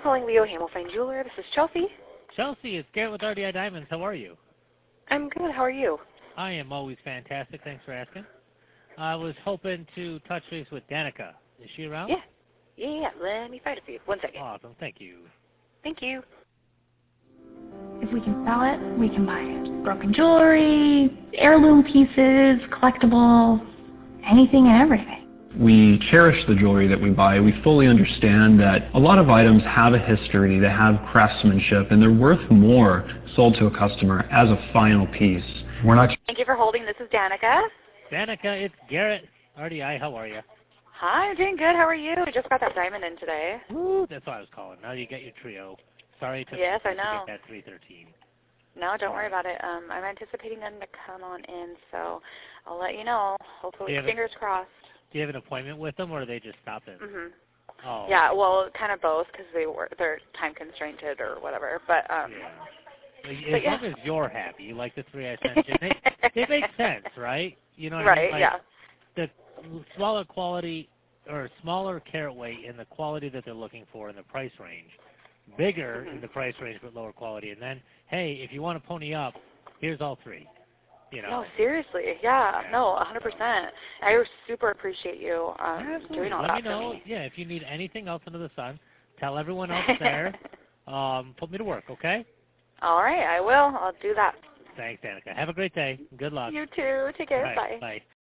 calling Leo Hamel Fine Jeweler. This is Chelsea. Chelsea, it's Garrett with RDI Diamonds. How are you? I'm good. How are you? I am always fantastic. Thanks for asking. I was hoping to touch base with Danica. Is she around? Yeah. Let me find it for you. 1 second. Awesome. Thank you. Thank you. If we can sell it, we can buy it. Broken jewelry, heirloom pieces, collectibles, anything and everything. We cherish the jewelry that we buy. We fully understand that a lot of items have a history, they have craftsmanship, and they're worth more sold to a customer as a final piece. We're not. Thank you for holding. This is Danica. Danica, it's Garrett. RDI, how are you? Hi, I'm doing good. How are you? I just got that diamond in today. Woo, that's why I was calling. Now you get your trio. Sorry to Yes, I know. get that 313. No, don't worry about it. I'm anticipating them to come on in, so I'll let you know. Hopefully, fingers crossed. Do you have an appointment with them, or do they just stop in? Mhm. Oh. Yeah, well, kind of both because they're time constrained or whatever. But yeah. As long as you're happy, you like the three I sent you. They make sense, right? You know what I mean? Like, yeah. The smaller quality or smaller carat weight in the quality that they're looking for in the price range, bigger in the price range but lower quality, and then hey, if you want to pony up, here's all three. You know. No, seriously, yeah. No, 100%. I super appreciate you doing all that for me. Yeah, if you need anything else under the sun, tell everyone else there. Put me to work, okay? All right, I will. I'll do that. Thanks, Danica. Have a great day. Good luck. You too. Take care. Right, Bye. Bye.